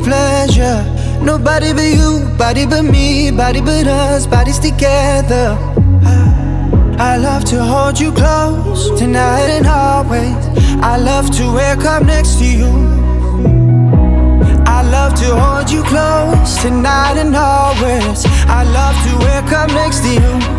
pleasure. Nobody but you, body but me, body but us, bodies together. I love to hold you close, tonight and always. I love to wake up next to you. I love to hold you close, tonight and always. I love to wake up next to you.